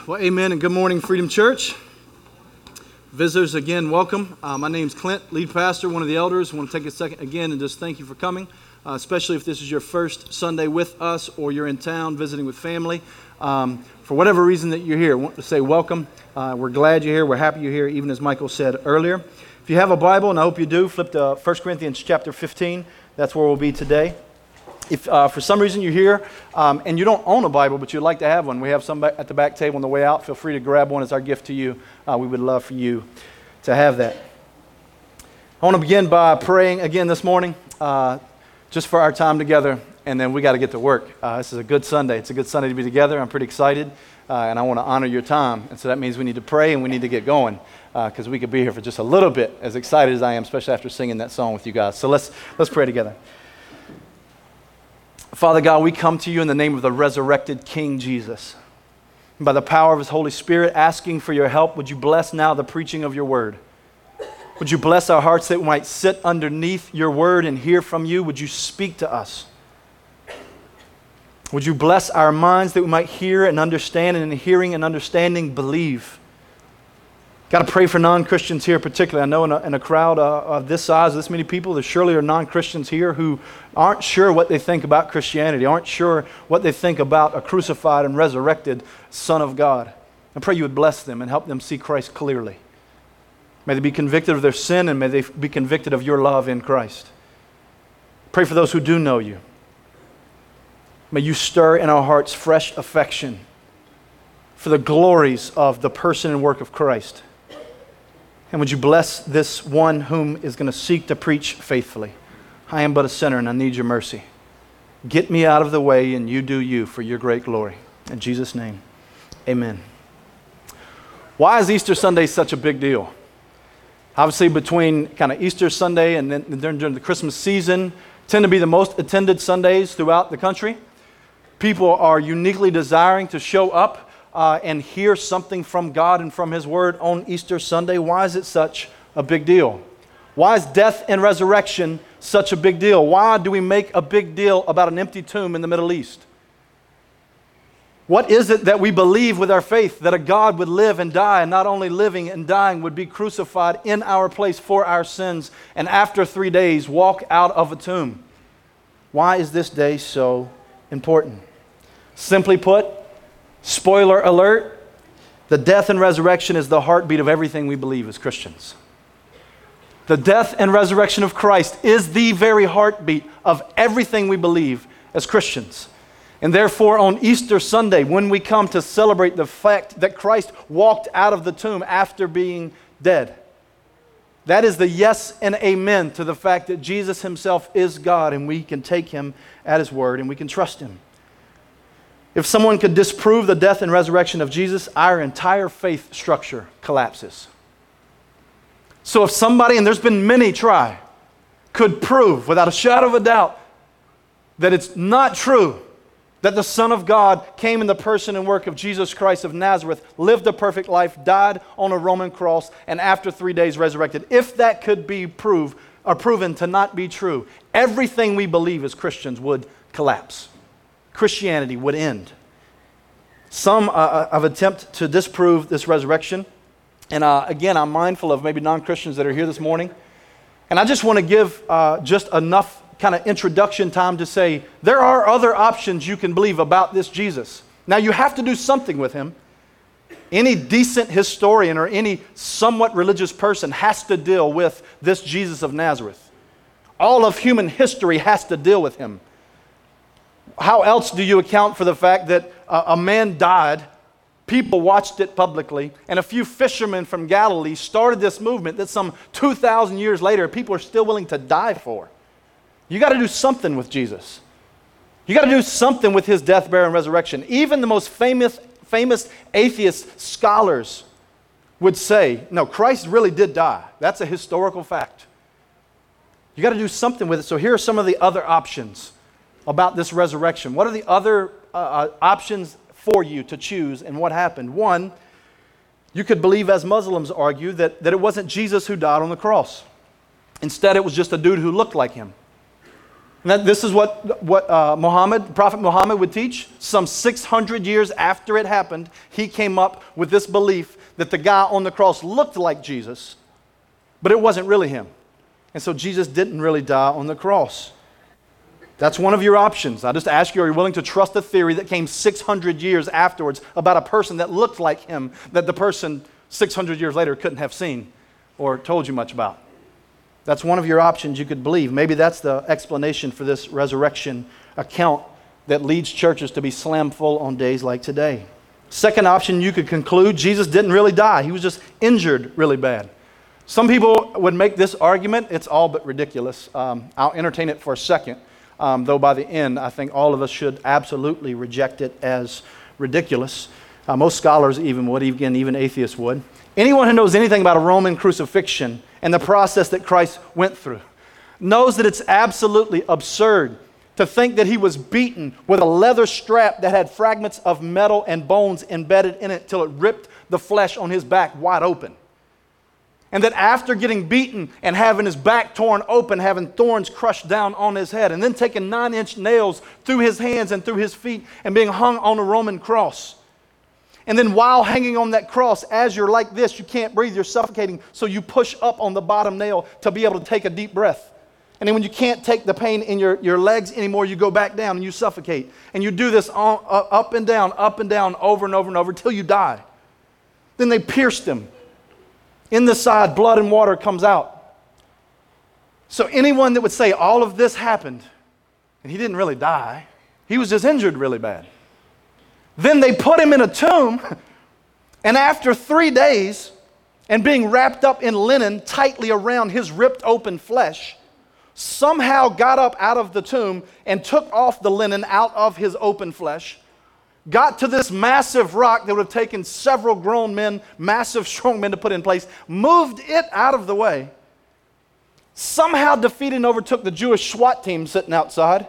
Well, amen and good morning, Freedom Church. Visitors, again, welcome. My name's Clint, lead pastor, one of the elders. I want to take a second again and just thank you for coming, especially if this is your first Sunday with us or you're in town visiting with family. For whatever reason that you're here, I want to say welcome. We're glad you're here. We're happy you're here, even as Michael said earlier. If you have a Bible, and I hope you do, flip to 1 Corinthians chapter 15. That's where we'll be today. If for some reason you're here and you don't own a Bible, but you'd like to have one, we have some at the back table on the way out. Feel free to grab one as our gift to you. We would love for you to have that. I want to begin by praying again this morning, just for our time together, and then we got to get to work. This is a good Sunday. It's a good Sunday to be together. I'm pretty excited, and I want to honor your time. And so that means we need to pray and we need to get going, because we could be here for just a little bit, as excited as I am, especially after singing that song with you guys. So let's pray together. Father God, we come to you in the name of the resurrected King Jesus. And by the power of his Holy Spirit, asking for your help, would you bless now the preaching of your word? Would you bless our hearts that we might sit underneath your word and hear from you? Would you speak to us? Would you bless our minds that we might hear and understand, and in hearing and understanding, believe? Got to pray for non-Christians here particularly. I know in a crowd of this size, this many people, there surely are non-Christians here who aren't sure what they think about Christianity, aren't sure what they think about a crucified and resurrected Son of God. I pray you would bless them and help them see Christ clearly. May they be convicted of their sin, and may they be convicted of your love in Christ. Pray for those who do know you. May you stir in our hearts fresh affection for the glories of the person and work of Christ. And would you bless this one whom is going to seek to preach faithfully? I am but a sinner and I need your mercy. Get me out of the way and you do you for your great glory. In Jesus' name, amen. Why is Easter Sunday such a big deal? Obviously, between kind of Easter Sunday and then during the Christmas season, tend to be the most attended Sundays throughout the country. People are uniquely desiring to show up and hear something from God and from his word on Easter Sunday. Why is it such a big deal? Why is death and resurrection such a big deal? Why do we make a big deal about an empty tomb in the Middle East? What is it that we believe with our faith? That a God would live and die, and not only living and dying, would be crucified in our place for our sins, and after 3 days walk out of a tomb. Why is this day so important? Simply put, spoiler alert, the death and resurrection is the heartbeat of everything we believe as Christians. The death and resurrection of Christ is the very heartbeat of everything we believe as Christians. And therefore, on Easter Sunday, when we come to celebrate the fact that Christ walked out of the tomb after being dead, that is the yes and amen to the fact that Jesus himself is God, and we can take him at his word and we can trust him. If someone could disprove the death and resurrection of Jesus, our entire faith structure collapses. So if somebody, and there's been many try, could prove without a shadow of a doubt that it's not true that the Son of God came in the person and work of Jesus Christ of Nazareth, lived a perfect life, died on a Roman cross, and after 3 days resurrected, if that could be proven to not be true, everything we believe as Christians would collapse. Christianity would end. Some have attempted to disprove this resurrection. And again, I'm mindful of maybe non-Christians that are here this morning. And I just want to give just enough kind of introduction time to say there are other options you can believe about this Jesus. Now, you have to do something with him. Any decent historian or any somewhat religious person has to deal with this Jesus of Nazareth. All of human history has to deal with him. How else do you account for the fact that a man died, people watched it publicly, and a few fishermen from Galilee started this movement that some 2,000 years later people are still willing to die for? You got to do something with Jesus. You got to do something with his death, burial, and resurrection. Even the most famous atheist scholars would say, no, Christ really did die. That's a historical fact. You got to do something with it. So here are some of the other options about this resurrection. What are the other options for you to choose, and what happened? One, you could believe, as Muslims argue, that it wasn't Jesus who died on the cross. Instead, it was just a dude who looked like him. And this is what Prophet Muhammad would teach. Some 600 years after it happened, he came up with this belief that the guy on the cross looked like Jesus, but it wasn't really him. And so Jesus didn't really die on the cross. That's one of your options. I just ask you, are you willing to trust a theory that came 600 years afterwards about a person that looked like him, that the person 600 years later couldn't have seen or told you much about? That's one of your options you could believe. Maybe that's the explanation for this resurrection account that leads churches to be slam full on days like today. Second option, you could conclude Jesus didn't really die. He was just injured really bad. Some people would make this argument. It's all but ridiculous. I'll entertain it for a second, though by the end, I think all of us should absolutely reject it as ridiculous. Most scholars even would, even atheists would. Anyone who knows anything about a Roman crucifixion and the process that Christ went through knows that it's absolutely absurd to think that he was beaten with a leather strap that had fragments of metal and bones embedded in it till it ripped the flesh on his back wide open. And that after getting beaten and having his back torn open, having thorns crushed down on his head, and then taking 9-inch nails through his hands and through his feet and being hung on a Roman cross. And then while hanging on that cross, as you're like this, you can't breathe, you're suffocating, so you push up on the bottom nail to be able to take a deep breath. And then when you can't take the pain in your legs anymore, you go back down and you suffocate. And you do this up and down, over and over and over until you die. Then they pierced him. In the side, blood and water comes out. So anyone that would say all of this happened, and he didn't really die, he was just injured really bad. Then they put him in a tomb, and after 3 days, and being wrapped up in linen tightly around his ripped open flesh, somehow got up out of the tomb and took off the linen out of his open flesh, got to this massive rock that would have taken several grown men, massive strong men to put in place, moved it out of the way, somehow defeated and overtook the Jewish SWAT team sitting outside,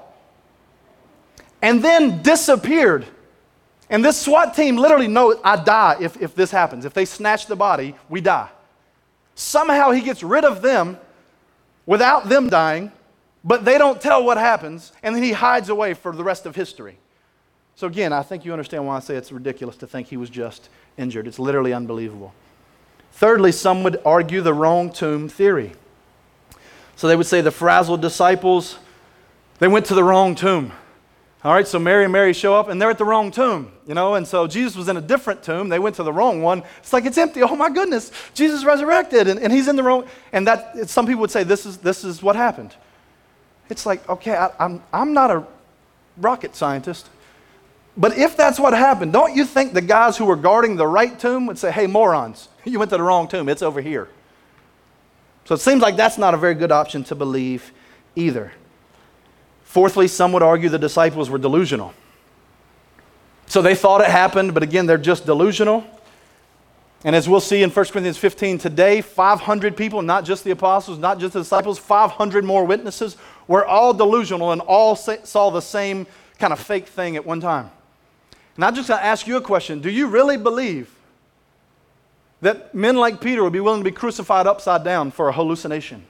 and then disappeared. And this SWAT team literally knows, I die if this happens. If they snatch the body, we die. Somehow he gets rid of them without them dying, but they don't tell what happens, and then he hides away for the rest of history. So again, I think you understand why I say it's ridiculous to think he was just injured. It's literally unbelievable. Thirdly, some would argue the wrong tomb theory. So they would say the frazzled disciples, they went to the wrong tomb. All right, so Mary and Mary show up, and they're at the wrong tomb, and so Jesus was in a different tomb. They went to the wrong one. It's like, it's empty. Oh, my goodness. Jesus resurrected, and he's in the wrong. And some people would say this is what happened. It's like, okay, I'm not a rocket scientist, but if that's what happened, don't you think the guys who were guarding the right tomb would say, hey, morons, you went to the wrong tomb. It's over here. So it seems like that's not a very good option to believe either. Fourthly, some would argue the disciples were delusional. So they thought it happened, but again, they're just delusional. And as we'll see in 1 Corinthians 15 today, 500 people, not just the apostles, not just the disciples, 500 more witnesses, were all delusional and all saw the same kind of fake thing at one time. And I'm just going to ask you a question. Do you really believe that men like Peter would be willing to be crucified upside down for a hallucination?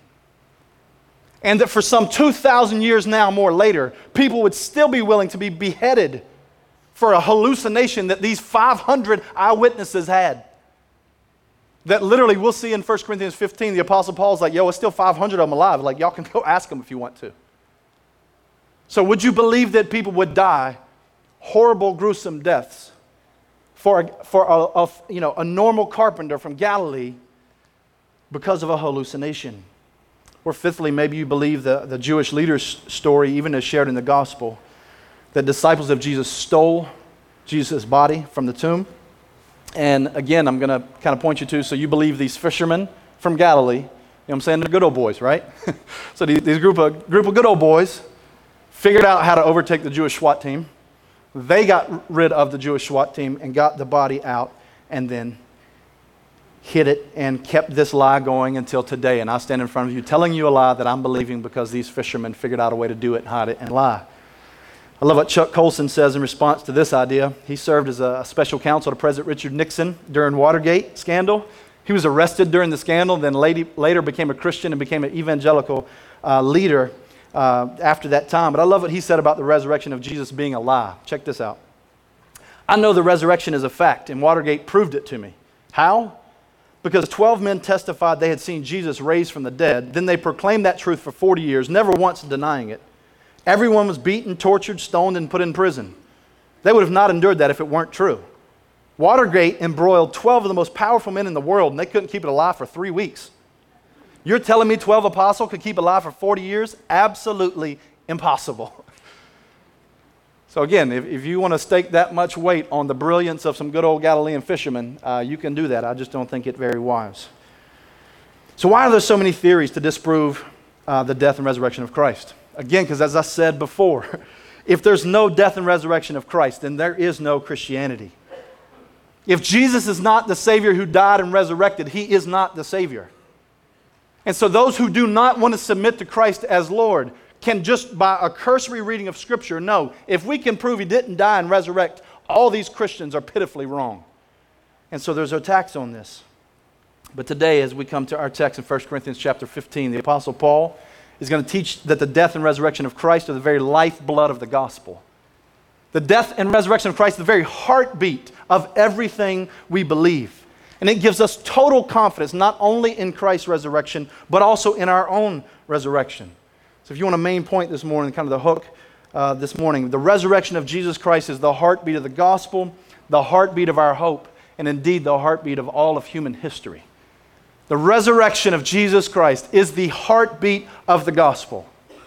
And that for some 2,000 years now, more later, people would still be willing to be beheaded for a hallucination that these 500 eyewitnesses had. That literally we'll see in 1 Corinthians 15, the Apostle Paul's like, it's still 500 of them alive. Like, y'all can go ask them if you want to. So would you believe that people would die horrible, gruesome deaths for a normal carpenter from Galilee because of a hallucination? Or fifthly, maybe you believe the Jewish leaders' story, even as shared in the gospel, that disciples of Jesus stole Jesus' body from the tomb. And again, I'm going to kind of point you to, so you believe these fishermen from Galilee, you know what I'm saying? They're good old boys, right? So these group of good old boys figured out how to overtake the Jewish SWAT team. They got rid of the Jewish SWAT team and got the body out and then hid it and kept this lie going until today. And I stand in front of you telling you a lie that I'm believing because these fishermen figured out a way to do it, hide it, and lie. I love what Chuck Colson says in response to this idea. He served as a special counsel to President Richard Nixon during Watergate scandal. He was arrested during the scandal, then later became a Christian and became an evangelical leader after that time. But I love what he said about the resurrection of Jesus being a lie. Check this out. I know the resurrection is a fact, and Watergate proved it to me. How? Because 12 men testified they had seen Jesus raised from the dead. Then they proclaimed that truth for 40 years, never once denying it. Everyone was beaten, tortured, stoned, and put in prison. They would have not endured that if it weren't true. Watergate embroiled 12 of the most powerful men in the world, and they couldn't keep it alive for 3 weeks. You're telling me 12 apostles could keep it alive for 40 years? Absolutely impossible. So again, if you want to stake that much weight on the brilliance of some good old Galilean fishermen, you can do that. I just don't think it very wise. So why are there so many theories to disprove the death and resurrection of Christ? Again, because as I said before, if there's no death and resurrection of Christ, then there is no Christianity. If Jesus is not the Savior who died and resurrected, He is not the Savior. And so those who do not want to submit to Christ as Lord can just by a cursory reading of Scripture know, if we can prove He didn't die and resurrect, all these Christians are pitifully wrong. And so there's attacks on this. But today, as we come to our text in 1 Corinthians chapter 15, the Apostle Paul is going to teach that the death and resurrection of Christ are the very lifeblood of the gospel. The death and resurrection of Christ is the very heartbeat of everything we believe. And it gives us total confidence, not only in Christ's resurrection, but also in our own resurrection. So if you want a main point this morning, kind of the hook this morning, the resurrection of Jesus Christ is the heartbeat of the gospel, the heartbeat of our hope, and indeed the heartbeat of all of human history. The resurrection of Jesus Christ is the heartbeat of the gospel.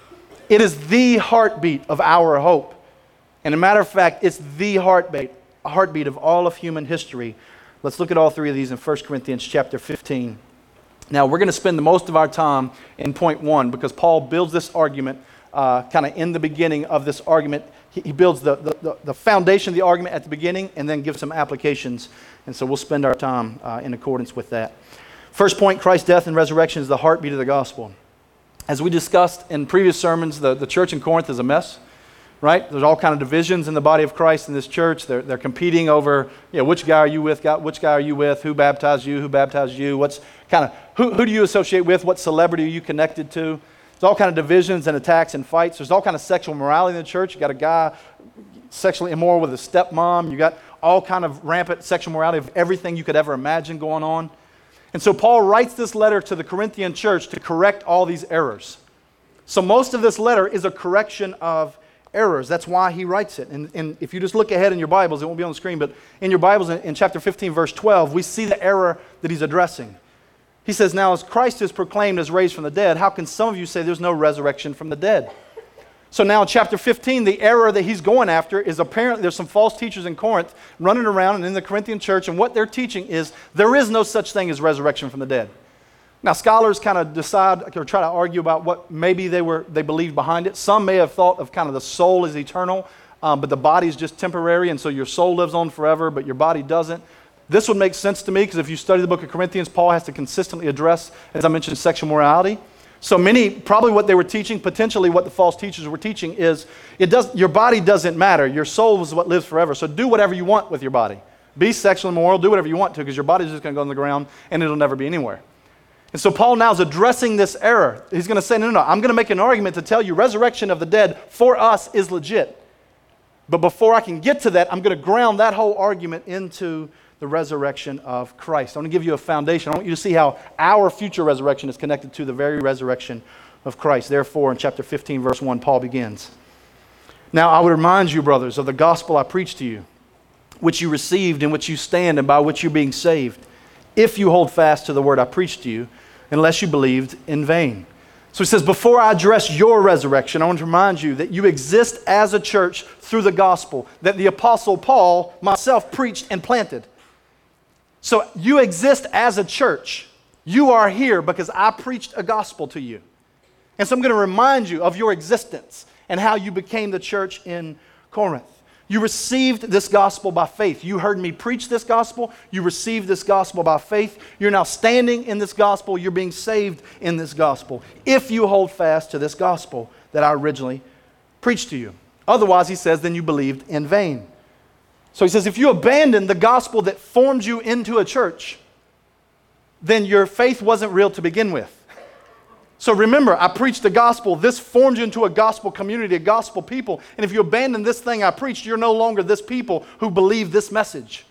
It is the heartbeat of our hope. And as a matter of fact, it's the heartbeat of all of human history. Let's look at all three of these in 1 Corinthians chapter 15. Now, we're going to spend the most of our time in point 1 because Paul builds this argument kind of in the beginning of this argument. He builds the foundation of the argument at the beginning and then gives some applications. And so we'll spend our time in accordance with that. First point, Christ's death and resurrection is the heartbeat of the gospel. As we discussed in previous sermons, the church in Corinth is a mess. Right? There's all kind of divisions in the body of Christ in this church. They're competing over, which guy are you with? Which guy are you with? Who baptized you? Who baptized you? What's kind of who do you associate with? What celebrity are you connected to? There's all kind of divisions and attacks and fights. There's all kind of sexual morality in the church. You got a guy sexually immoral with a stepmom. You got all kind of rampant sexual morality of everything you could ever imagine going on. And so Paul writes this letter to the Corinthian church to correct all these errors. So most of this letter is a correction of errors. That's why he writes it. And if you just look ahead in your Bibles, it won't be on the screen, but in your Bibles in chapter 15, verse 12, we see the error that he's addressing. He says, now as Christ is proclaimed as raised from the dead, how can some of you say there's no resurrection from the dead? So now in chapter 15, the error that he's going after is apparently there's some false teachers in Corinth running around and in the Corinthian church, and what they're teaching is there is no such thing as resurrection from the dead. Now, scholars kind of decide or try to argue about what maybe they believed behind it. Some may have thought of kind of the soul is eternal, but the body is just temporary, and so your soul lives on forever, but your body doesn't. This would make sense to me because if you study the book of Corinthians, Paul has to consistently address, as I mentioned, sexual morality. So many, probably what they were teaching, potentially what the false teachers were teaching is, your body doesn't matter. Your soul is what lives forever. So do whatever you want with your body. Be sexually immoral, do whatever you want to, because your body's just going to go on the ground and it'll never be anywhere. And so Paul now is addressing this error. He's going to say, no, I'm going to make an argument to tell you resurrection of the dead for us is legit. But before I can get to that, I'm going to ground that whole argument into the resurrection of Christ. I want to give you a foundation. I want you to see how our future resurrection is connected to the very resurrection of Christ. Therefore, in chapter 15, verse 1, Paul begins. Now I would remind you, brothers, of the gospel I preached to you, which you received, in which you stand, and by which you're being saved, if you hold fast to the word I preached to you, unless you believed in vain. So he says, before I address your resurrection, I want to remind you that you exist as a church through the gospel that the Apostle Paul, myself, preached and planted. So you exist as a church. You are here because I preached a gospel to you. And so I'm going to remind you of your existence and how you became the church in Corinth. You received this gospel by faith. You heard me preach this gospel. You received this gospel by faith. You're now standing in this gospel. You're being saved in this gospel if you hold fast to this gospel that I originally preached to you. Otherwise, he says, then you believed in vain. So he says, if you abandon the gospel that formed you into a church, then your faith wasn't real to begin with. So remember, I preached the gospel. This formed you into a gospel community, a gospel people. And if you abandon this thing I preached, you're no longer this people who believe this message.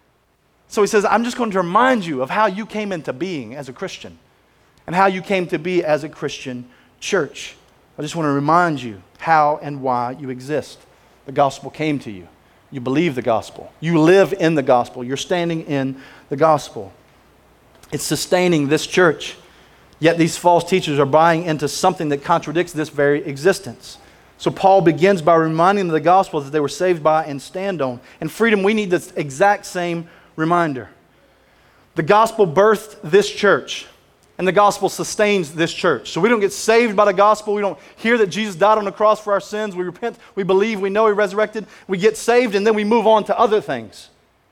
So he says, I'm just going to remind you of how you came into being as a Christian and how you came to be as a Christian church. I just want to remind you how and why you exist. The gospel came to you. You believe the gospel. You live in the gospel. You're standing in the gospel. It's sustaining this church. Yet these false teachers are buying into something that contradicts this very existence. So Paul begins by reminding them of the gospel that they were saved by and stand on. In freedom, we need this exact same reminder. The gospel birthed this church, and the gospel sustains this church. So we don't get saved by the gospel. We don't hear that Jesus died on the cross for our sins. We repent, we believe, we know He resurrected. We get saved, and then we move on to other things.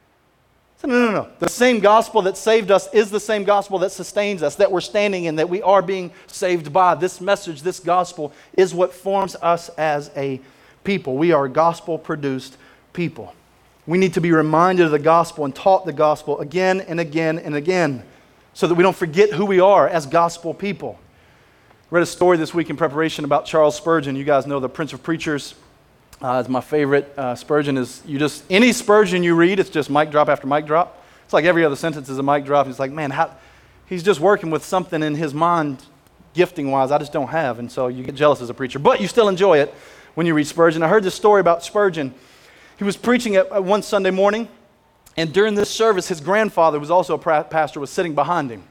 So no. The same gospel that saved us is the same gospel that sustains us, that we're standing in, that we are being saved by. This message, this gospel, is what forms us as a people. We are a gospel-produced people. We need to be reminded of the gospel and taught the gospel again and again and again so that we don't forget who we are as gospel people. I read a story this week in preparation about Charles Spurgeon. You guys know the Prince of Preachers. It's my favorite. Spurgeon is, any Spurgeon you read, it's just mic drop after mic drop. It's like every other sentence is a mic drop. It's like, man, he's just working with something in his mind, gifting-wise, I just don't have. And so you get jealous as a preacher. But you still enjoy it when you read Spurgeon. I heard this story about Spurgeon. He was preaching at one Sunday morning, and during this service, his grandfather, who was also a pastor, was sitting behind him.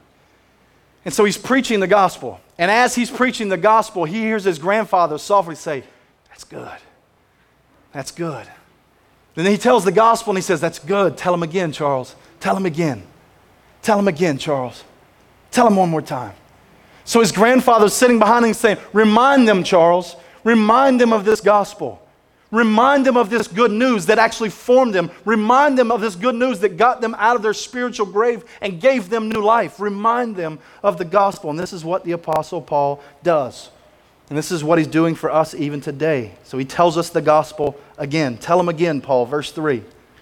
And so he's preaching the gospel. And as he's preaching the gospel, he hears his grandfather softly say, "That's good. That's good." And then he tells the gospel and he says, "That's good. Tell him again, Charles. Tell him again. Tell him again, Charles. Tell him one more time." So his grandfather's sitting behind him saying, "Remind them, Charles. Remind them of this gospel. Remind them of this good news that actually formed them. Remind them of this good news that got them out of their spiritual grave and gave them new life. Remind them of the gospel." And this is what the Apostle Paul does. And this is what he's doing for us even today. So he tells us the gospel again. Tell him again, Paul, verse 3.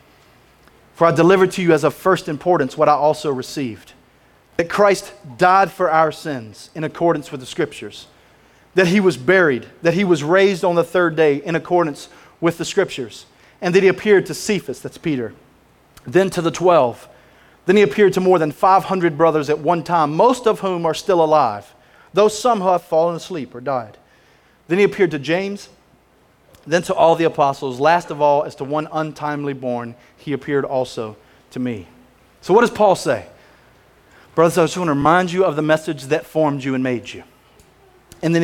"For I delivered to you as of first importance what I also received, that Christ died for our sins in accordance with the Scriptures, that He was buried, that He was raised on the third day in accordance with the Scriptures, and that He appeared to Cephas," that's Peter, "then to the 12. Then He appeared to more than 500 brothers at one time, most of whom are still alive, though some have fallen asleep or died. Then He appeared to James, then to all the apostles. Last of all, as to one untimely born, He appeared also to me." So what does Paul say? Brothers, I just want to remind you of the message that formed you and made you. And then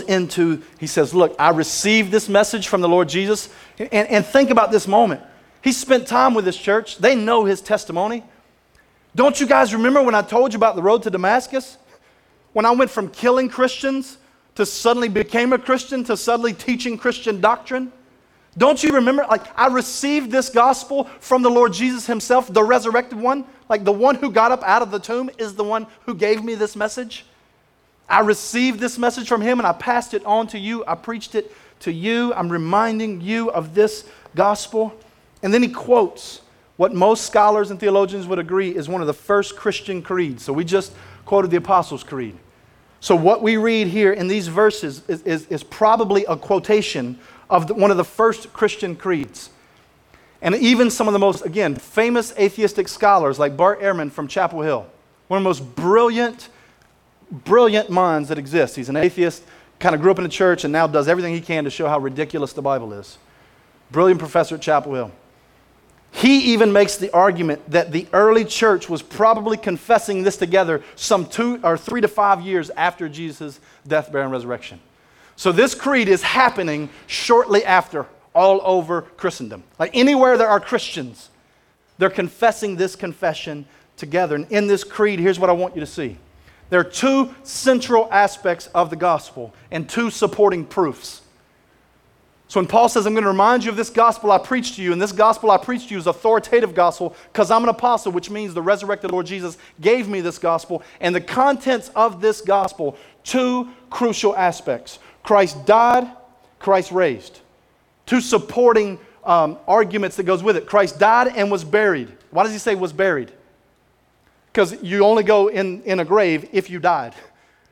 he says, look, I received this message from the Lord Jesus. And think about this moment. He spent time with this church. They know His testimony. Don't you guys remember when I told you about the road to Damascus? When I went from killing Christians to suddenly became a Christian to suddenly teaching Christian doctrine? Don't you remember? Like, I received this gospel from the Lord Jesus Himself, the resurrected one. Like, the one who got up out of the tomb is the one who gave me this message. I received this message from Him and I passed it on to you. I preached it to you. I'm reminding you of this gospel. And then he quotes what most scholars and theologians would agree is one of the first Christian creeds. So we just quoted the Apostles' Creed. So what we read here in these verses is probably a quotation of one of the first Christian creeds. And even some of the most, again, famous atheistic scholars like Bart Ehrman from Chapel Hill, one of the most brilliant minds that exist. He's an atheist, kind of grew up in the church and now does everything he can to show how ridiculous the Bible is. Brilliant professor at Chapel Hill. He even makes the argument that the early church was probably confessing this together some 2 or 3 to 5 years after Jesus' death, burial, and resurrection. So this creed is happening shortly after all over Christendom. Like anywhere there are Christians, they're confessing this confession together. And in this creed, here's what I want you to see. There are 2 central aspects of the gospel and 2 supporting proofs. So when Paul says, I'm going to remind you of this gospel I preached to you, and this gospel I preached to you is authoritative gospel because I'm an apostle, which means the resurrected Lord Jesus gave me this gospel. And the contents of this gospel, 2 crucial aspects. Christ died, Christ raised. 2 supporting arguments that goes with it. Christ died and was buried. Why does he say was buried? Because you only go in a grave if you died.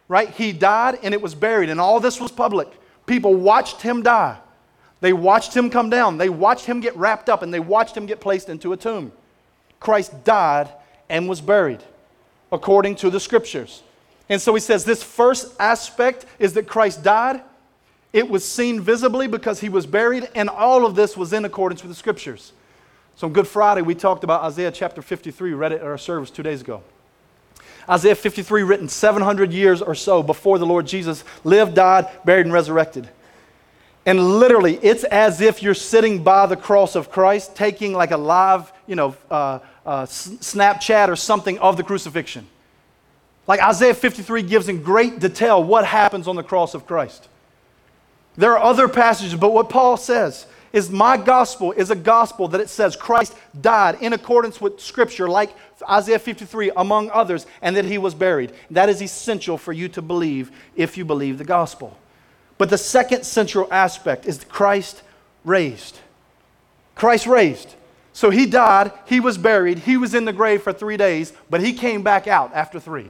right? He died and it was buried, and all this was public. People watched him die. They watched him come down. They watched him get wrapped up, and they watched him get placed into a tomb. Christ died and was buried according to the Scriptures. And so he says this first aspect is that Christ died. It was seen visibly because he was buried, and all of this was in accordance with the Scriptures. So on Good Friday, we talked about Isaiah chapter 53, read it at our service 2 days ago. Isaiah 53, written 700 years or so before the Lord Jesus lived, died, buried, and resurrected. And literally, it's as if you're sitting by the cross of Christ, taking like a live, Snapchat or something of the crucifixion. Like Isaiah 53 gives in great detail what happens on the cross of Christ. There are other passages, but what Paul says is my gospel is a gospel that it says Christ died in accordance with Scripture, like Isaiah 53, among others, and that he was buried. That is essential for you to believe if you believe the gospel. But the second central aspect is Christ raised. Christ raised. So he died, he was buried, he was in the grave for 3 days, but he came back out after 3.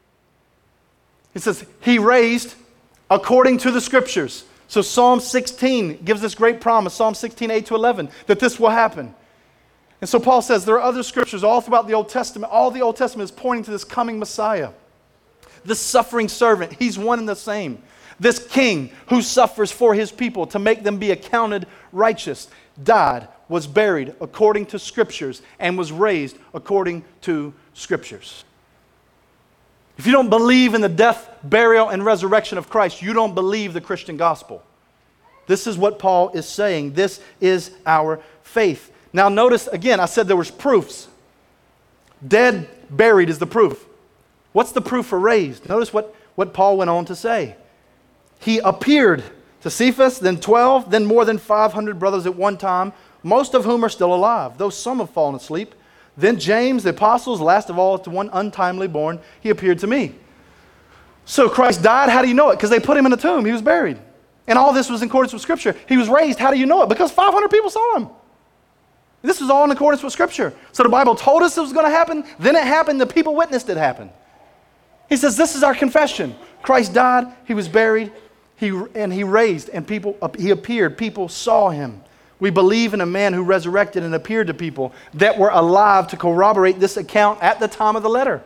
It says he raised according to the Scriptures. So Psalm 16 gives this great promise, Psalm 16, 8-11, that this will happen. And so Paul says there are other Scriptures all throughout the Old Testament. All the Old Testament is pointing to this coming Messiah. This suffering servant, he's one and the same. This king who suffers for his people to make them be accounted righteous, died, was buried according to Scriptures, and was raised according to Scriptures. If you don't believe in the death, burial, and resurrection of Christ, you don't believe the Christian gospel. This is what Paul is saying. This is our faith. Now notice, again, I said there was proofs. Dead, buried is the proof. What's the proof for raised? Notice what Paul went on to say. He appeared to Cephas, then 12, then more than 500 brothers at one time, most of whom are still alive, though some have fallen asleep. Then James, the apostles, last of all to one untimely born, he appeared to me. So Christ died, how do you know it? Because they put him in a tomb, he was buried. And all this was in accordance with Scripture. He was raised, how do you know it? Because 500 people saw him. This was all in accordance with Scripture. So the Bible told us it was going to happen, then it happened, the people witnessed it happen. He says this is our confession. Christ died, he was buried, he raised, and he appeared, people saw him. We believe in a man who resurrected and appeared to people that were alive to corroborate this account at the time of the letter.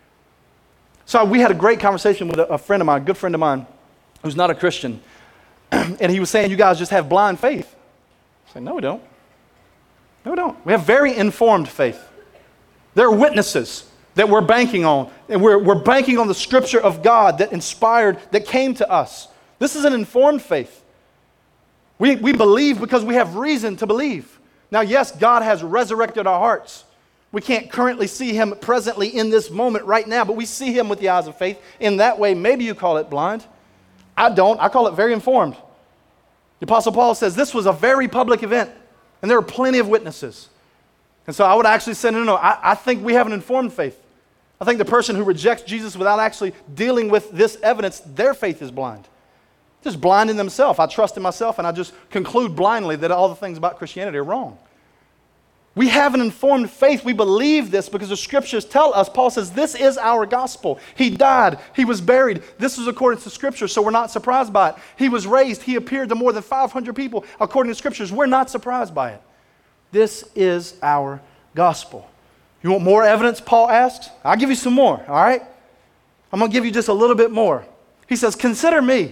So we had a great conversation with a friend of mine, a good friend of mine, who's not a Christian. And he was saying, you guys just have blind faith. I said, no, we don't. No, we don't. We have very informed faith. There are witnesses that we're banking on. And we're banking on the Scripture of God that inspired, that came to us. This is an informed faith. We believe because we have reason to believe. Now, yes, God has resurrected our hearts. We can't currently see him presently in this moment right now, but we see him with the eyes of faith. In that way, maybe you call it blind. I don't. I call it very informed. The Apostle Paul says this was a very public event, and there are plenty of witnesses. And so I would actually say, no, I think we have an informed faith. I think the person who rejects Jesus without actually dealing with this evidence, their faith is blind. Just blind in themselves. I trust in myself and I just conclude blindly that all the things about Christianity are wrong. We have an informed faith. We believe this because the Scriptures tell us. Paul says this is our gospel. He died. He was buried. This was according to Scripture, so we're not surprised by it. He was raised. He appeared to more than 500 people according to Scriptures. We're not surprised by it. This is our gospel. You want more evidence, Paul asks? I'll give you some more, all right? I'm going to give you just a little bit more. He says, consider me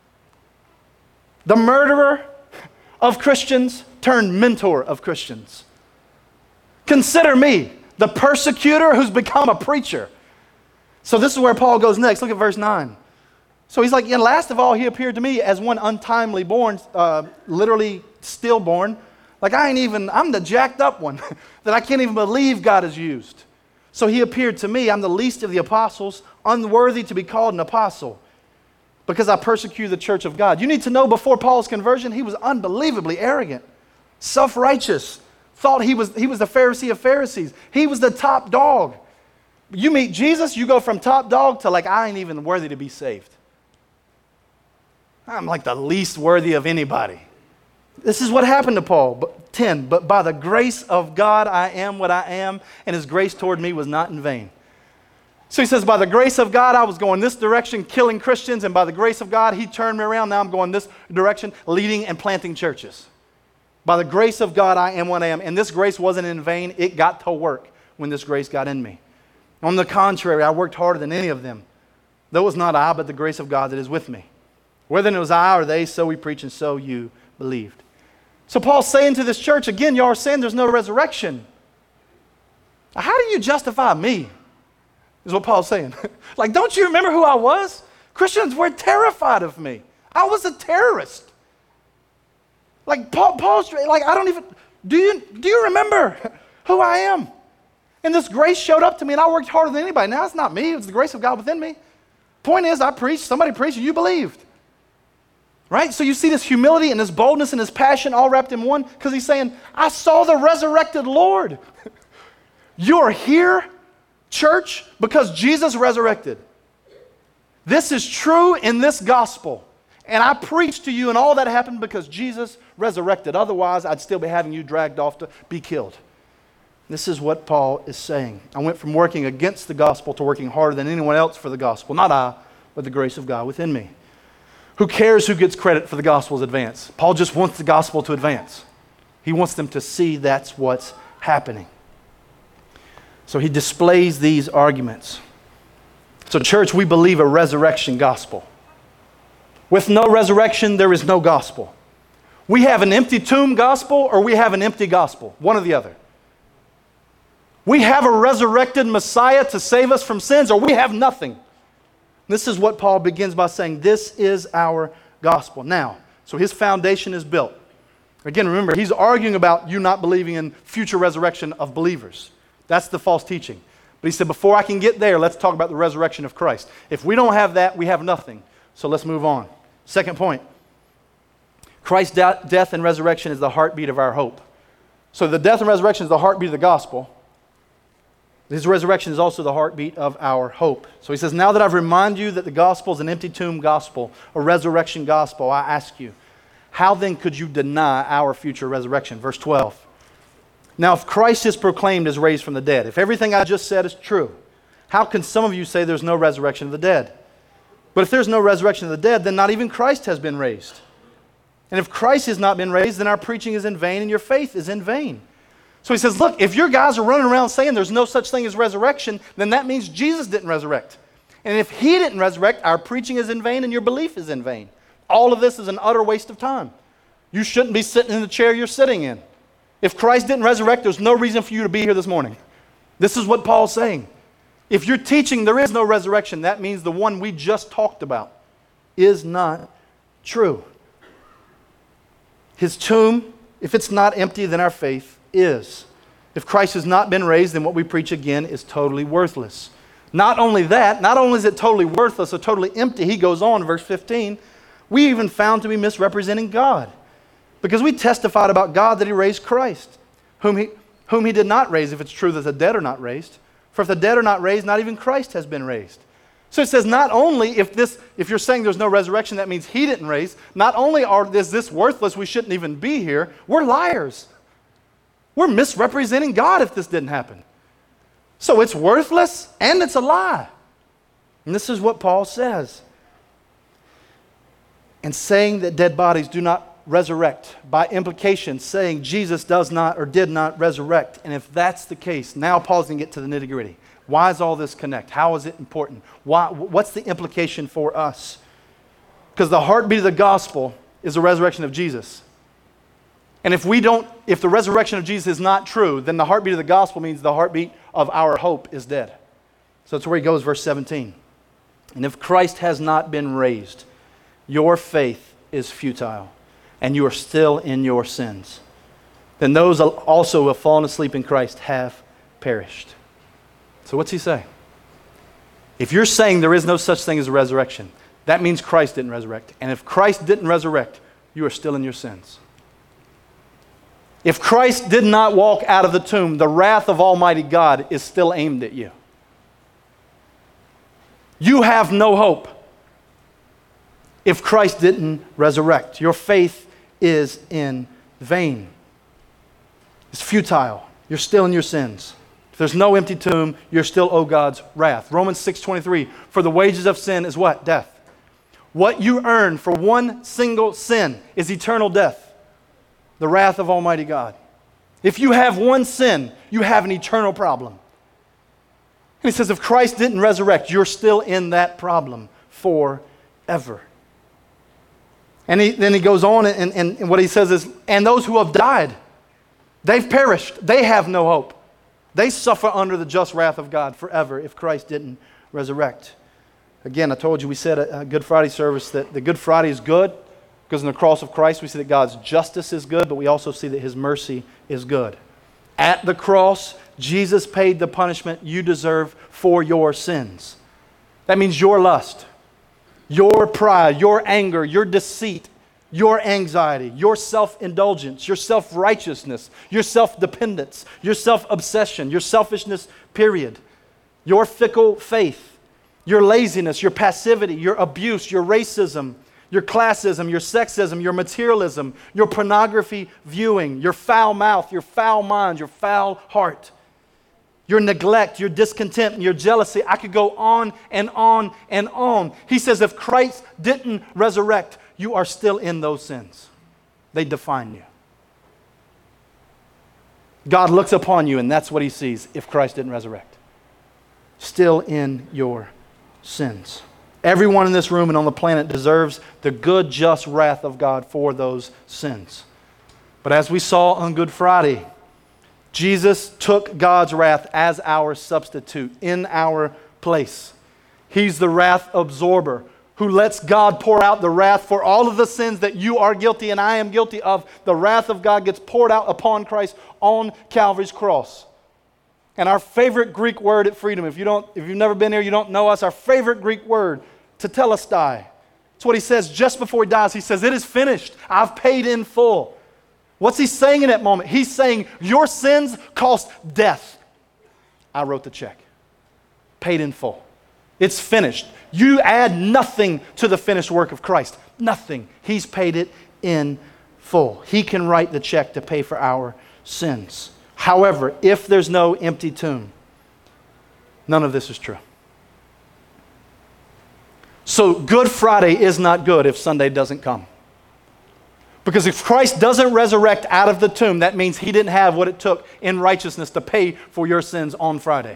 the murderer of Christians turned mentor of Christians. Consider me the persecutor who's become a preacher. So this is where Paul goes next. Look at verse 9. So he's like, and last of all, he appeared to me as one untimely born, literally stillborn. Like I'm the jacked up one that I can't even believe God has used. So he appeared to me. I'm the least of the apostles, unworthy to be called an apostle, because I persecuted the church of God. You need to know before Paul's conversion, he was unbelievably arrogant, self-righteous, thought he was the Pharisee of Pharisees. He was the top dog. You meet Jesus, you go from top dog to like, I ain't even worthy to be saved. I'm like the least worthy of anybody. This is what happened to Paul. 10, but by the grace of God I am what I am, and his grace toward me was not in vain. So he says, by the grace of God, I was going this direction, killing Christians, and by the grace of God, he turned me around. Now I'm going this direction, leading and planting churches. By the grace of God, I am what I am. And this grace wasn't in vain. It got to work when this grace got in me. On the contrary, I worked harder than any of them. Though it was not I, but the grace of God that is with me. Whether it was I or they, so we preach and so you believed. So Paul's saying to this church, again, y'all are saying there's no resurrection. How do you justify me? Is what Paul's saying. Like, don't you remember who I was? Christians were terrified of me. I was a terrorist. Like Paul's like, I don't even, do you remember who I am? And this grace showed up to me and I worked harder than anybody. Now it's not me, it's the grace of God within me. Point is, I preached, somebody preached, and you believed. Right? So you see this humility and this boldness and this passion all wrapped in one, because he's saying, I saw the resurrected Lord. You're here, church, because Jesus resurrected. This is true in this gospel. And I preach to you, and all that happened because Jesus resurrected. Otherwise, I'd still be having you dragged off to be killed. This is what Paul is saying. I went from working against the gospel to working harder than anyone else for the gospel. Not I, but the grace of God within me. Who cares who gets credit for the gospel's advance? Paul just wants the gospel to advance. He wants them to see that's what's happening. So he displays these arguments. So church, we believe a resurrection gospel. With no resurrection, there is no gospel. We have an empty tomb gospel or we have an empty gospel. One or the other. We have a resurrected Messiah to save us from sins, or we have nothing. This is what Paul begins by saying, this is our gospel. Now, so his foundation is built. Again, remember, he's arguing about you not believing in future resurrection of believers. That's the false teaching. But he said, before I can get there, let's talk about the resurrection of Christ. If we don't have that, we have nothing. So let's move on. Second point. Christ's death and resurrection is the heartbeat of our hope. So the death and resurrection is the heartbeat of the gospel. His resurrection is also the heartbeat of our hope. So he says, now that I've reminded you that the gospel is an empty tomb gospel, a resurrection gospel, I ask you, how then could you deny our future resurrection? Verse 12. Now if Christ is proclaimed as raised from the dead, if everything I just said is true, how can some of you say there's no resurrection of the dead? But if there's no resurrection of the dead, then not even Christ has been raised. And if Christ has not been raised, then our preaching is in vain and your faith is in vain. So he says, look, if your guys are running around saying there's no such thing as resurrection, then that means Jesus didn't resurrect. And if he didn't resurrect, our preaching is in vain and your belief is in vain. All of this is an utter waste of time. You shouldn't be sitting in the chair you're sitting in. If Christ didn't resurrect, there's no reason for you to be here this morning. This is what Paul's saying. If you're teaching there is no resurrection, that means the one we just talked about is not true. His tomb, if it's not empty, then our faith is. If Christ has not been raised, then what we preach again is totally worthless. Not only that, not only is it totally worthless or totally empty, he goes on, verse 15, we even found to be misrepresenting God. Because we testified about God that he raised Christ, whom he did not raise, if it's true that the dead are not raised. For if the dead are not raised, not even Christ has been raised. So it says not only if you're saying there's no resurrection, that means he didn't raise, not only is this worthless, we shouldn't even be here, we're liars. We're misrepresenting God if this didn't happen. So it's worthless and it's a lie. And this is what Paul says. And saying that dead bodies do not resurrect, by implication saying Jesus does not or did not resurrect. And if that's the case, now Paul's going to get to the nitty-gritty. Why does all this connect? How is it important? What's the implication for us? Because the heartbeat of the gospel is the resurrection of Jesus. And if the resurrection of Jesus is not true, then the heartbeat of the gospel means the heartbeat of our hope is dead. So that's where he goes, verse 17. And if Christ has not been raised, your faith is futile, and you are still in your sins. Then those also who have fallen asleep in Christ have perished. So what's he say? If you're saying there is no such thing as a resurrection, that means Christ didn't resurrect. And if Christ didn't resurrect, you are still in your sins. If Christ did not walk out of the tomb, the wrath of Almighty God is still aimed at you. You have no hope if Christ didn't resurrect. Your faith is in vain. It's futile. You're still in your sins. there's no empty tomb, you're still owe God's wrath. Romans 6:23, for the wages of sin is what? Death. What you earn for one single sin is eternal death, the wrath of Almighty God. If you have one sin, you have an eternal problem. And he says, if Christ didn't resurrect, you're still in that problem forever. And then he goes on, and what he says is, and those who have died, they've perished. They have no hope. They suffer under the just wrath of God forever if Christ didn't resurrect. Again, I told you, we said at a Good Friday service that the Good Friday is good because in the cross of Christ we see that God's justice is good, but we also see that His mercy is good. At the cross, Jesus paid the punishment you deserve for your sins. That means your lust, your pride, your anger, your deceit, your anxiety, your self-indulgence, your self-righteousness, your self-dependence, your self-obsession, your selfishness, period. Your fickle faith, your laziness, your passivity, your abuse, your racism, your classism, your sexism, your materialism, your pornography viewing, your foul mouth, your foul mind, your foul heart, your neglect, your discontent, your jealousy. I could go on and on and on. He says if Christ didn't resurrect, you are still in those sins. They define you. God looks upon you and that's what He sees if Christ didn't resurrect. Still in your sins. Everyone in this room and on the planet deserves the good, just wrath of God for those sins. But as we saw on Good Friday, Jesus took God's wrath as our substitute in our place. He's the wrath absorber who lets God pour out the wrath for all of the sins that you are guilty and I am guilty of. The wrath of God gets poured out upon Christ on Calvary's cross. And our favorite Greek word at Freedom, if you've never been here, you don't know us, our favorite Greek word, tetelestai. It's what he says just before he dies. He says, it is finished. I've paid in full. What's he saying in that moment? He's saying, your sins cost death. I wrote the check. Paid in full. It's finished. You add nothing to the finished work of Christ. Nothing. He's paid it in full. He can write the check to pay for our sins. However, if there's no empty tomb, none of this is true. So Good Friday is not good if Sunday doesn't come. Because if Christ doesn't resurrect out of the tomb, that means He didn't have what it took in righteousness to pay for your sins on Friday.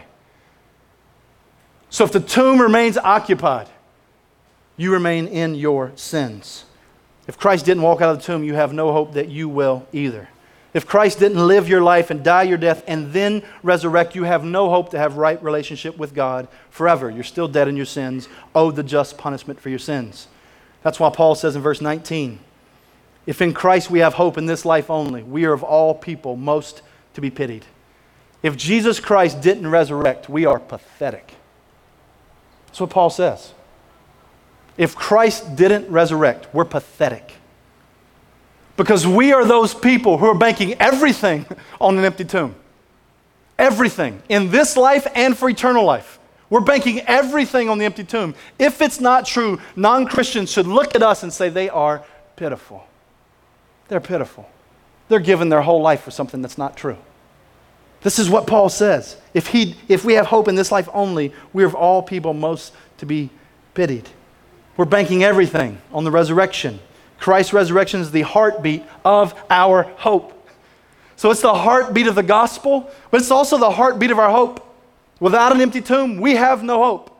So if the tomb remains occupied, you remain in your sins. If Christ didn't walk out of the tomb, you have no hope that you will either. If Christ didn't live your life and die your death and then resurrect, you have no hope to have right relationship with God forever. You're still dead in your sins, owed the just punishment for your sins. That's why Paul says in verse 19, if in Christ we have hope in this life only, we are of all people most to be pitied. If Jesus Christ didn't resurrect, we are pathetic. That's what Paul says. If Christ didn't resurrect, we're pathetic. Because we are those people who are banking everything on an empty tomb. Everything. In this life and for eternal life. We're banking everything on the empty tomb. If it's not true, non-Christians should look at us and say they are pitiful. They're pitiful. They're giving their whole life for something that's not true. This is what Paul says. If we have hope in this life only, we are of all people most to be pitied. We're banking everything on the resurrection. Christ's resurrection is the heartbeat of our hope. So it's the heartbeat of the gospel, but it's also the heartbeat of our hope. Without an empty tomb, we have no hope.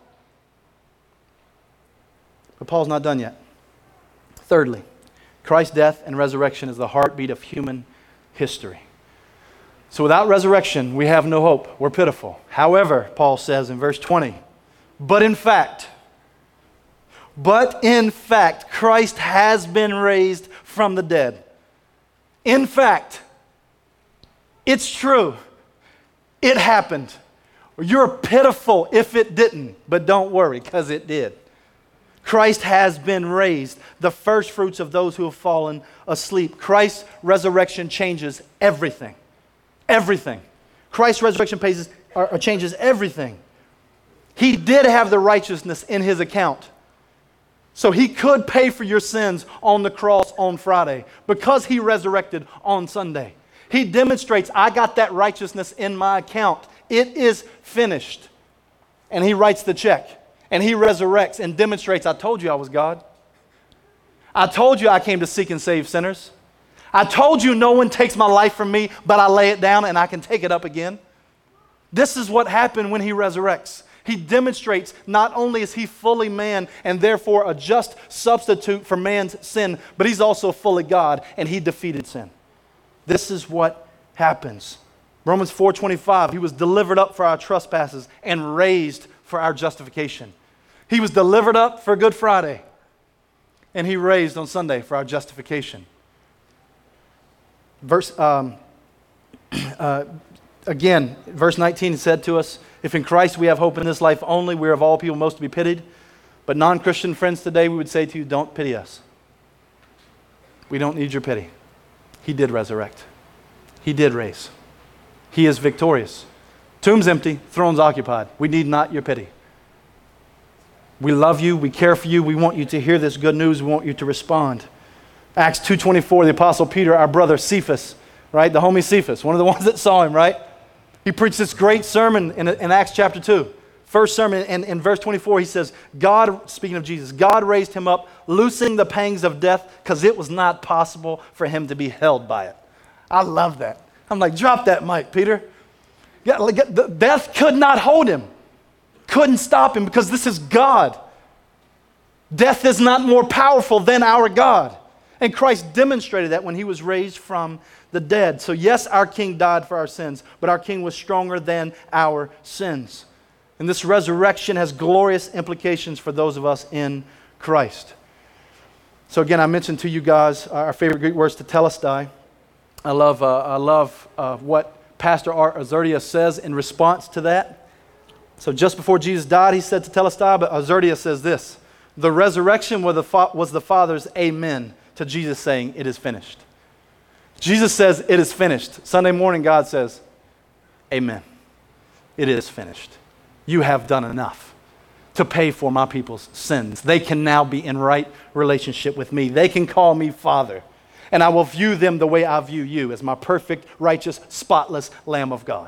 But Paul's not done yet. Thirdly, Christ's death and resurrection is the heartbeat of human history. So without resurrection, we have no hope. We're pitiful. However, Paul says in verse 20, but in fact, Christ has been raised from the dead. In fact, it's true. It happened. You're pitiful if it didn't, but don't worry, because it did. Christ has been raised, the first fruits of those who have fallen asleep. Christ's resurrection changes everything. Everything. Christ's resurrection changes everything. He did have the righteousness in His account. So He could pay for your sins on the cross on Friday because He resurrected on Sunday. He demonstrates, I got that righteousness in my account It is finished. And he writes the check. And he resurrects and demonstrates, I told you I was God. I told you I came to seek and save sinners. I told you no one takes my life from me, but I lay it down and I can take it up again. This is what happened when he resurrects. He demonstrates not only is he fully man and therefore a just substitute for man's sin, but he's also fully God and he defeated sin. This is what happens. Romans 4:25, he was delivered up for our trespasses and raised for our justification. He was delivered up for Good Friday and he raised on Sunday for our justification. Again, verse 19 said to us, if in Christ we have hope in this life only, we are of all people most to be pitied. But non-Christian friends today, we would say to you, don't pity us. We don't need your pity. He did resurrect. He did raise. He is victorious. Tomb's empty, throne's occupied. We need not your pity. We love you, we care for you, we want you to hear this good news, we want you to respond. Acts 2:24, the Apostle Peter, our brother Cephas, right? The homie Cephas, one of the ones that saw him, right? He preached this great sermon in Acts chapter 2. First sermon, and in verse 24, he says, God, speaking of Jesus, God raised him up, loosing the pangs of death, because it was not possible for him to be held by it. I love that. I'm like, drop that mic, Peter. Yeah, death could not hold him. Couldn't stop him because this is God. Death is not more powerful than our God. And Christ demonstrated that when he was raised from the dead. So yes, our King died for our sins, but our King was stronger than our sins. And this resurrection has glorious implications for those of us in Christ. So again, I mentioned to you guys our favorite Greek words, tetelestai. I love what Pastor Art Azurdia says in response to that. So just before Jesus died, he said tetelestai, but Azurdia says this: the resurrection was the Father's amen to Jesus saying, it is finished. Jesus says, it is finished. Sunday morning, God says, amen. It is finished. You have done enough to pay for my people's sins. They can now be in right relationship with me. They can call me Father. And I will view them the way I view you, as my perfect, righteous, spotless Lamb of God.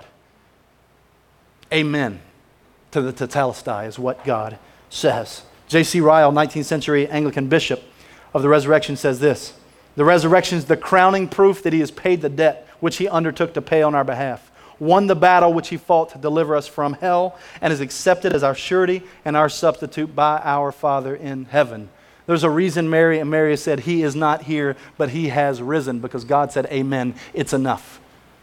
Amen to the tetelestai is what God says. J.C. Ryle, 19th century Anglican bishop of the resurrection, says this: the resurrection is the crowning proof that he has paid the debt which he undertook to pay on our behalf, won the battle which he fought to deliver us from hell, and is accepted as our surety and our substitute by our Father in heaven. There's a reason Mary and Mary said, he is not here, but he has risen, because God said, amen, it's enough.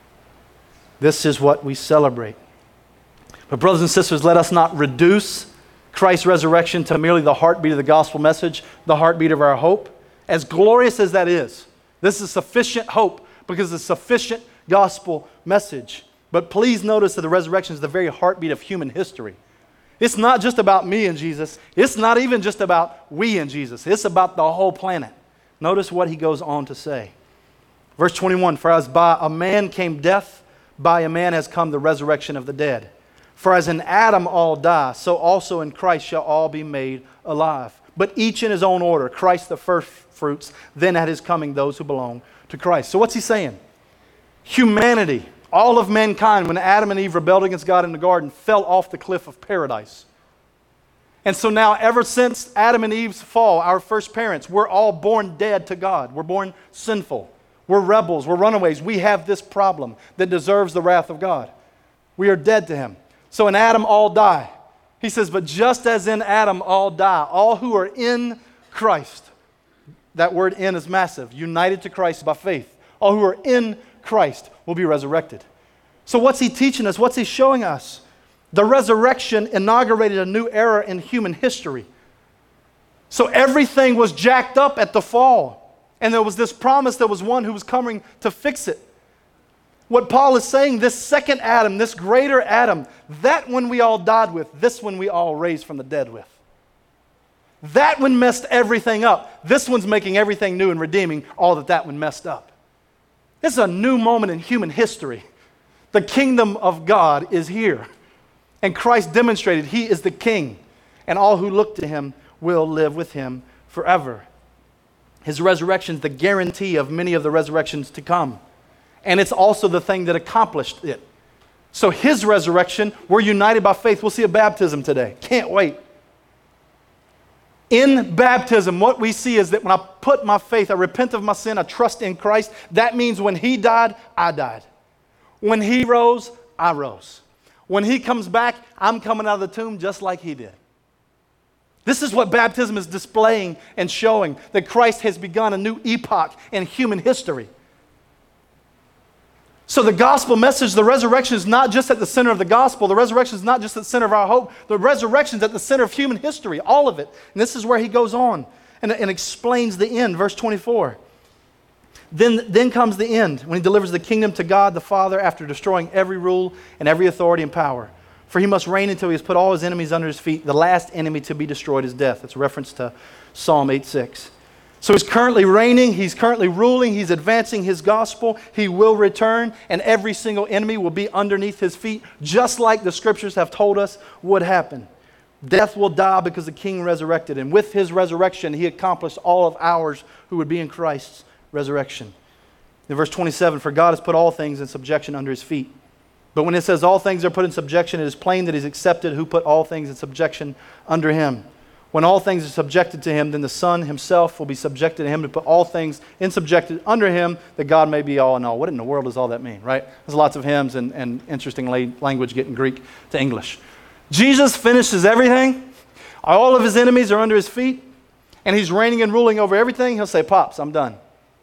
This is what we celebrate. But brothers and sisters, let us not reduce Christ's resurrection to merely the heartbeat of the gospel message, the heartbeat of our hope. As glorious as that is, this is sufficient hope because it's a sufficient gospel message. But please notice that the resurrection is the very heartbeat of human history. It's not just about me and Jesus. It's not even just about we and Jesus. It's about the whole planet. Notice what he goes on to say. Verse 21, for as by a man came death, by a man has come the resurrection of the dead. For as in Adam all die, so also in Christ shall all be made alive. But each in his own order, Christ the first fruits, then at his coming those who belong to Christ. So what's he saying? Humanity, all of mankind, when Adam and Eve rebelled against God in the garden, fell off the cliff of paradise. And so now, ever since Adam and Eve's fall, our first parents, we're all born dead to God. We're born sinful. We're rebels. We're runaways. We have this problem that deserves the wrath of God. We are dead to him. So in Adam, all die. He says, but just as in Adam, all die. All who are in Christ. That word in is massive. United to Christ by faith. All who are in Christ will be resurrected. So what's he teaching us? What's he showing us? The resurrection inaugurated a new era in human history. So everything was jacked up at the fall. And there was this promise there was one who was coming to fix it. What Paul is saying, this second Adam, this greater Adam, that one we all died with, this one we all raised from the dead with. That one messed everything up. This one's making everything new and redeeming all that one messed up. This is a new moment in human history. The kingdom of God is here. And Christ demonstrated he is the king. And all who look to him will live with him forever. His resurrection is the guarantee of many of the resurrections to come. And it's also the thing that accomplished it. So his resurrection, we're united by faith. We'll see a baptism today. Can't wait. In baptism, what we see is that when I put my faith, I repent of my sin, I trust in Christ, that means when he died, I died. When he rose, I rose. When he comes back, I'm coming out of the tomb just like he did. This is what baptism is displaying and showing, that Christ has begun a new epoch in human history. So the gospel message, the resurrection is not just at the center of the gospel. The resurrection is not just at the center of our hope. The resurrection is at the center of human history, all of it. And this is where he goes on and explains the end, verse 24. Then comes the end, when he delivers the kingdom to God the Father after destroying every rule and every authority and power. For he must reign until he has put all his enemies under his feet. The last enemy to be destroyed is death. It's a reference to Psalm 8:6. So he's currently reigning, he's currently ruling, he's advancing his gospel. He will return, and every single enemy will be underneath his feet, just like the scriptures have told us would happen. Death will die because the king resurrected, and with his resurrection, he accomplished all of ours who would be in Christ's resurrection. In verse 27, for God has put all things in subjection under his feet. But when it says all things are put in subjection, it is plain that he's accepted who put all things in subjection under him. When all things are subjected to him, then the Son himself will be subjected to him to put all things in subjected under him, that God may be all in all. What in the world does all that mean, right? There's lots of hymns and interesting language getting Greek to English. Jesus finishes everything. All of his enemies are under his feet, and he's reigning and ruling over everything. He'll say, Pops, I'm done.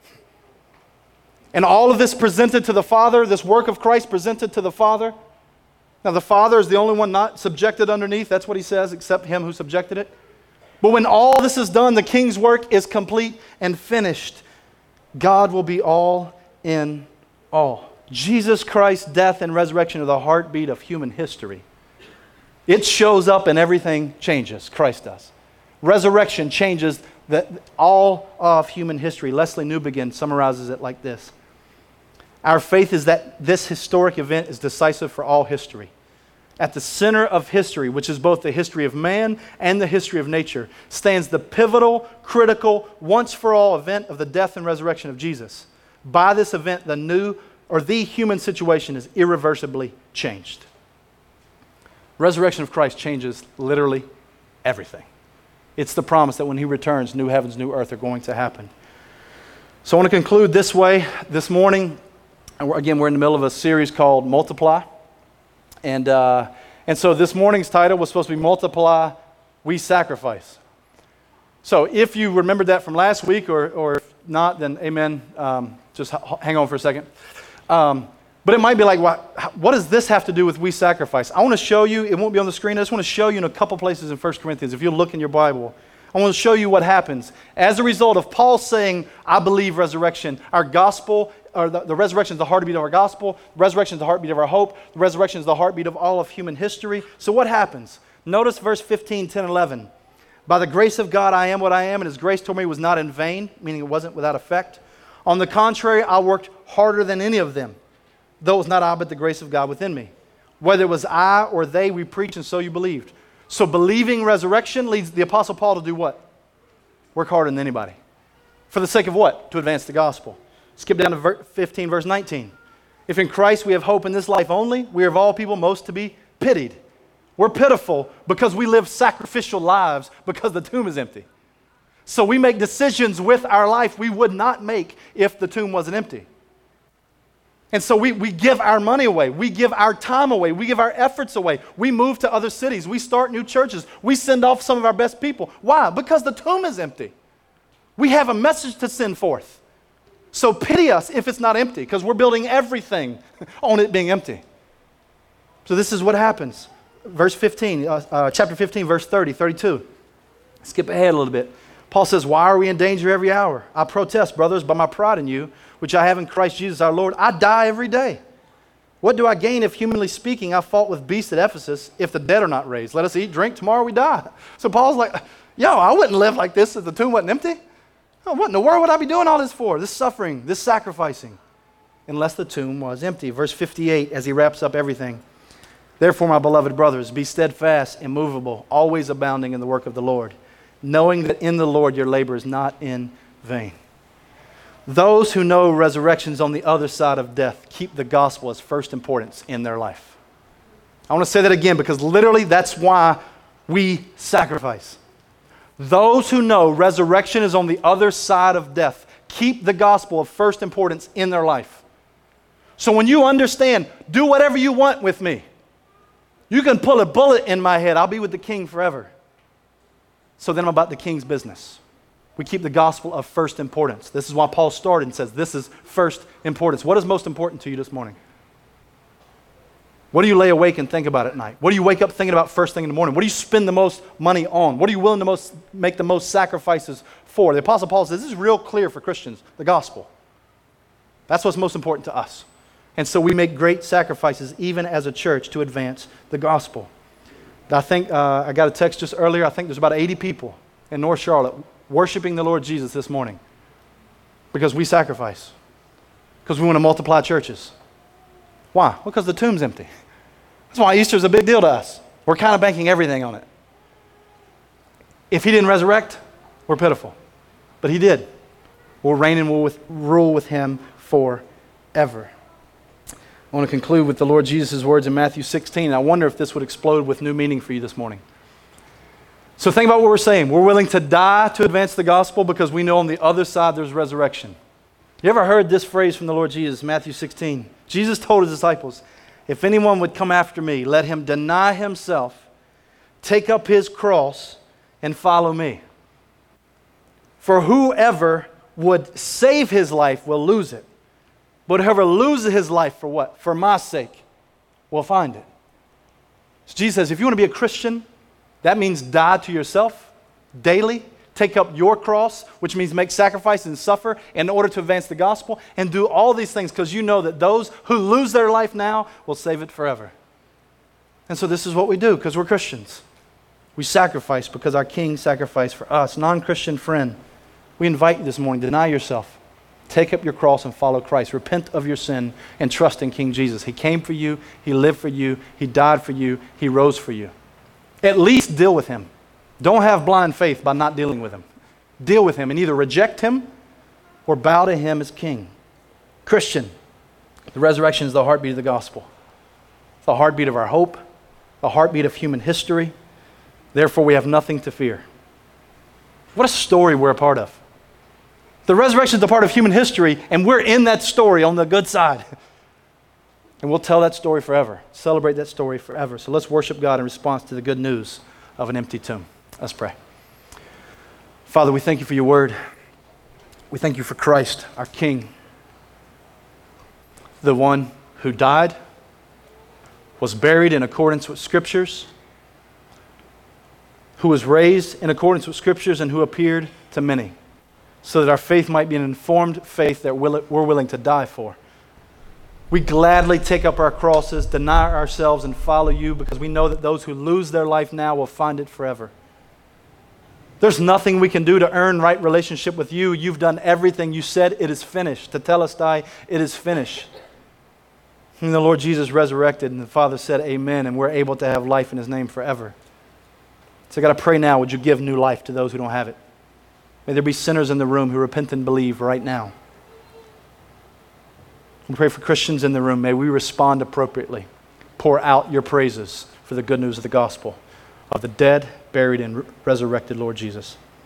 And all of this presented to the Father, this work of Christ presented to the Father. Now, the Father is the only one not subjected underneath. That's what he says, except him who subjected it. But when all this is done, the king's work is complete and finished. God will be all in all. Jesus Christ's death and resurrection are the heartbeat of human history. It shows up and everything changes. Christ does. Resurrection changes all of human history. Lesslie Newbigin summarizes it like this. Our faith is that this historic event is decisive for all history. At the center of history, which is both the history of man and the history of nature, stands the pivotal, critical, once-for-all event of the death and resurrection of Jesus. By this event, the human situation is irreversibly changed. Resurrection of Christ changes literally everything. It's the promise that when he returns, new heavens, new earth are going to happen. So I want to conclude this way this morning. Again, we're in the middle of a series called Multiply. And so this morning's title was supposed to be Multiply, We Sacrifice. So if you remembered that from last week, or if not, then amen. Just hang on for a second. But it might be like, what does this have to do with we sacrifice? I want to show you, it won't be on the screen, I just want to show you in a couple places in 1 Corinthians. If you look in your Bible, I want to show you what happens. As a result of Paul saying, I believe resurrection, our gospel, or the resurrection is the heartbeat of our gospel, the resurrection is the heartbeat of our hope, the resurrection is the heartbeat of all of human history. So what happens? Notice verse 15, 10, 11. By the grace of God I am what I am, and his grace toward me was not in vain, meaning it wasn't without effect. On the contrary, I worked harder than any of them, though it was not I, but the grace of God within me. Whether it was I or they, we preached, and so you believed. So believing resurrection leads the Apostle Paul to do what? Work harder than anybody. For the sake of what? To advance the gospel. Skip down to 15, verse 19. If in Christ we have hope in this life only, we are of all people most to be pitied. We're pitiful because we live sacrificial lives because the tomb is empty. So we make decisions with our life we would not make if the tomb wasn't empty. And so we give our money away. We give our time away. We give our efforts away. We move to other cities. We start new churches. We send off some of our best people. Why? Because the tomb is empty. We have a message to send forth. So pity us if it's not empty, because we're building everything on it being empty. So this is what happens. Verse 15, chapter 15, verse 30, 32. Skip ahead a little bit. Paul says, why are we in danger every hour? I protest, brothers, by my pride in you, which I have in Christ Jesus our Lord. I die every day. What do I gain if, humanly speaking, I fought with beasts at Ephesus if the dead are not raised? Let us eat, drink, tomorrow we die. So Paul's like, I wouldn't live like this if the tomb wasn't empty. What in the world would I be doing all this for? This suffering, this sacrificing, unless the tomb was empty. Verse 58, as he wraps up everything. Therefore, my beloved brothers, be steadfast, immovable, always abounding in the work of the Lord, knowing that in the Lord your labor is not in vain. Those who know resurrections on the other side of death keep the gospel as first importance in their life. I want to say that again because literally that's why we sacrifice. Those who know resurrection is on the other side of death keep the gospel of first importance in their life. So when you understand, do whatever you want with me. You can pull a bullet in my head. I'll be with the king forever. So then I'm about the king's business. We keep the gospel of first importance. This is why Paul started and says this is first importance. What is most important to you this morning? What do you lay awake and think about at night? What do you wake up thinking about first thing in the morning? What do you spend the most money on? What are you willing to make the most sacrifices for? The Apostle Paul says this is real clear for Christians, the gospel. That's what's most important to us. And so we make great sacrifices even as a church to advance the gospel. I think I got a text just earlier. I think there's about 80 people in North Charlotte worshiping the Lord Jesus this morning because we sacrifice, because we want to multiply churches. Why? Because the tomb's empty. That's why Easter's a big deal to us. We're kind of banking everything on it. If he didn't resurrect, we're pitiful. But he did. We'll reign and we'll rule with him forever. I want to conclude with the Lord Jesus' words in Matthew 16. I wonder if this would explode with new meaning for you this morning. So think about what we're saying. We're willing to die to advance the gospel because we know on the other side there's resurrection. You ever heard this phrase from the Lord Jesus, Matthew 16? Jesus told his disciples, if anyone would come after me, let him deny himself, take up his cross, and follow me. For whoever would save his life will lose it. But whoever loses his life for what? For my sake, will find it. So Jesus says, if you want to be a Christian, that means die to yourself daily. Take up your cross, which means make sacrifice and suffer in order to advance the gospel, and do all these things because you know that those who lose their life now will save it forever. And so this is what we do because we're Christians. We sacrifice because our King sacrificed for us. Non-Christian friend, we invite you this morning, deny yourself. Take up your cross and follow Christ. Repent of your sin and trust in King Jesus. He came for you. He lived for you. He died for you. He rose for you. At least deal with him. Don't have blind faith by not dealing with him. Deal with him and either reject him or bow to him as king. Christian, the resurrection is the heartbeat of the gospel. It's the heartbeat of our hope, the heartbeat of human history. Therefore, we have nothing to fear. What a story we're a part of. The resurrection is a part of human history, and we're in that story on the good side. And we'll tell that story forever, celebrate that story forever. So let's worship God in response to the good news of an empty tomb. Let's pray. Father, we thank you for your word. We thank you for Christ, our King, the one who died, was buried in accordance with Scriptures, who was raised in accordance with Scriptures, and who appeared to many, so that our faith might be an informed faith that we're willing to die for. We gladly take up our crosses, deny ourselves, and follow you because we know that those who lose their life now will find it forever. There's nothing we can do to earn right relationship with you. You've done everything. You said it is finished. Tetelestai, it is finished. And the Lord Jesus resurrected, and the Father said amen, and we're able to have life in his name forever. So I got to pray now, would you give new life to those who don't have it? May there be sinners in the room who repent and believe right now. And pray for Christians in the room. May we respond appropriately. Pour out your praises for the good news of the gospel of the dead, buried, and resurrected Lord Jesus.